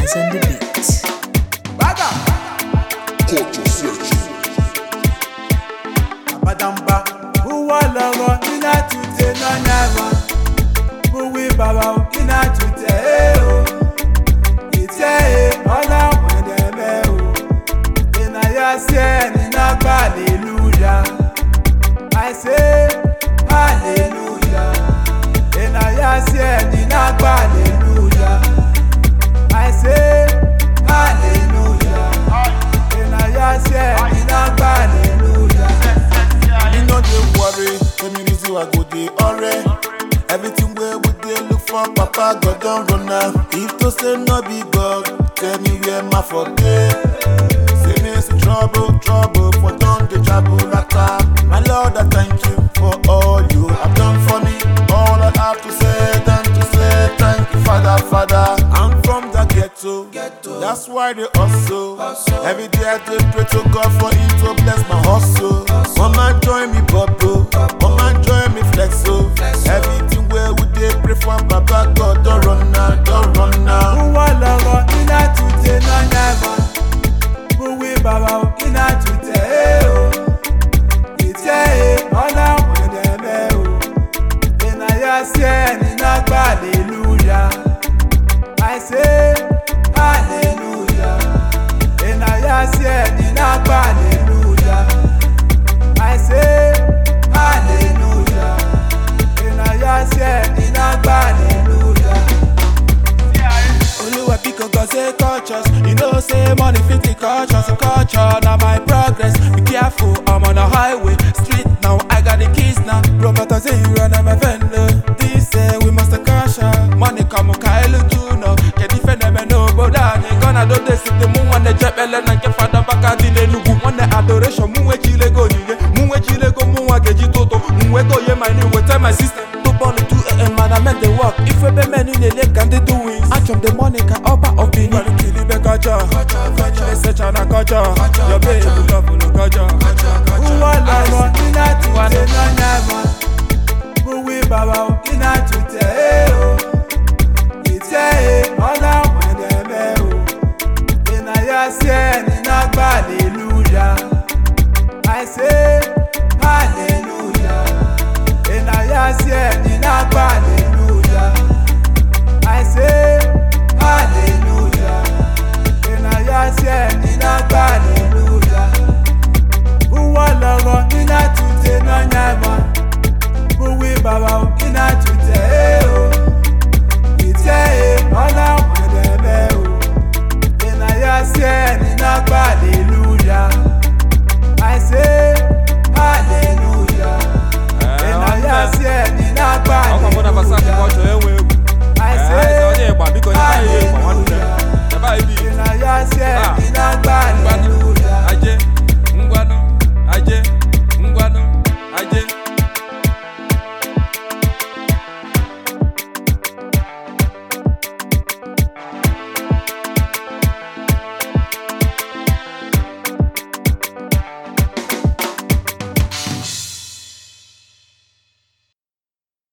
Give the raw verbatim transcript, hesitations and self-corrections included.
Jones on the beat. Baga. Culture searching. Abadamba. Uwa logo ina tute no nyama. Uwi baba ina tute o. Ite ona mwendeme o. Ina yase ni na hallelujah. I say hallelujah. Ina yase ni na hallelujah. I say hallelujah. Ina yase ni na hallelujah. Me no dey worry, tell me reason I go dey alright. Everything where we dey look for, Papa God don run am. If to say no be God, tell me where my forget. Say me some trouble, trouble for don dey trouble rata. My Lord, I thank you for all you have done for me. All I have to say, than to say thank you, Father, Father. I'm from the ghetto, ghetto. That's why they hustle. hustle. Every day I dey pray to God for Him to bless my hustle. Mama join me bubble, mama join me flexo. Everything where we dey pray for, Papa God don't run now, don't run now. Uwa logo ina tute no nyama. Uwi baba ina tute o. Ite ona mwendeme o. Ina yase ni na hallelujah. I say hallelujah. Ina yase ni na hallelujah. I say hallelujah. Ina yase ni na hallelujah. Oluwa pick God say cultures. You know say money fit the culture. So culture now my progress. Be careful, I'm on a highway. Street now, I got the keys now. Roberto say you run my fender. This say we must cash. Money come Kyle Juno. Get defend them and no but down. You gonna do this if the moon when the jet bellen and get father back at the lugu. When the adoration moon we chile go you get. Moon we chile go moon wa get you toto. Moon we go ye my new we tell my sister. To born to a man I meant the work. If we be men in the leg and they do it. I jump the money can upper of the money kill the culture. Culture search and a culture. Your baby love the culture. Uwa logo ina tute no nyama. Uwi baba ina